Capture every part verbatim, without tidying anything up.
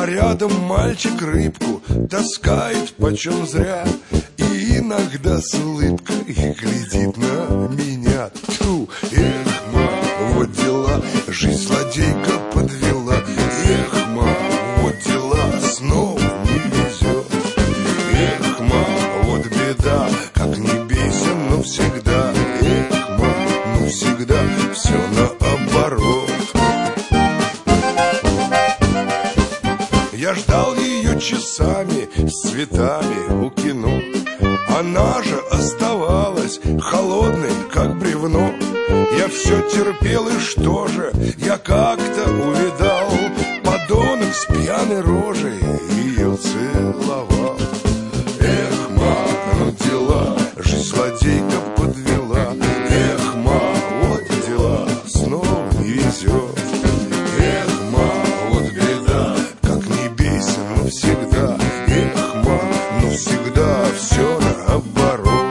А рядом мальчик рыбку таскает почем зря, и иногда с улыбкой глядит на меня. Тьфу, эх, ма, вот дела, жизнь злодейка подвела. Эх, ма, вот дела, снова не везет. Эх, ма, вот беда, как не бейся, но всегда. Эх, ма, ну всегда все наоборот. Я ждал ее часами с цветами у кино. Она же оставалась холодной, как бревно. Я все терпел, и что же? Я как-то увидал подонок с пьяной рожей, ее целовал. Эх, ма, ну дела, жизнь злодейка подвела. Эх, ма, вот дела, снова не везет. Эх, ма, вот беда, как не бейся, но всегда. Эх, ма, ну всегда все наоборот.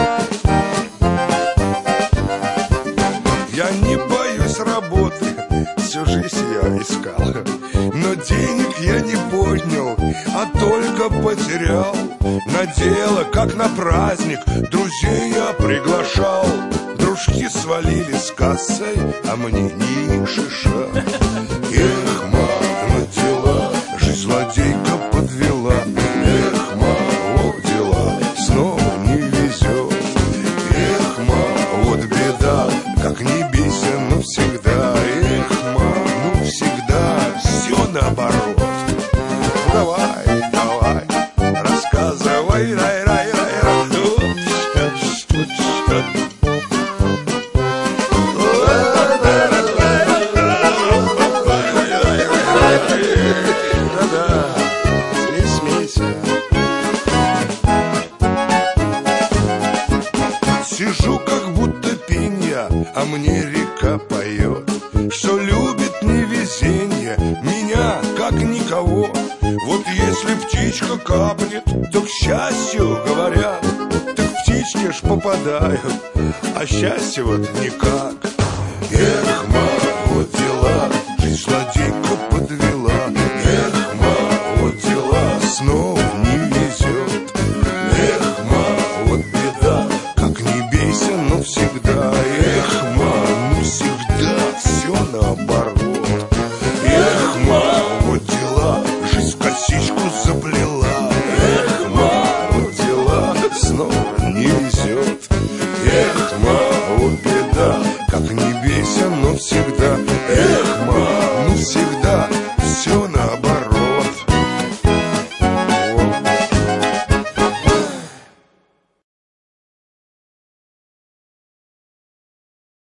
Я не боюсь работы, всю жизнь я искал, но денег я не поднял, а только потерял. На дело, как на праздник, друзей я приглашал. Дружки свалили с кассой, а мне ни шиша. Эх, ма, ну дела, жизнь злодейка подвела. Эх, ма, вот дела, снова не везет. Эх, ма, вот беда, как не бейся, но всегда. Эх, ма, ну всегда все наоборот. Ну давай, давай, рассказывай, рай, рай, рай, рай. Да-да, не смейся. Сижу, как будто пинья, а мне река поет, что любит невезенье меня, как никого. Вот если птичка капнет, то к счастью, говорят, так птички ж попадают, а счастье вот никак. Эх, ма, вот дела, жизнь злодейка подвела. Эх,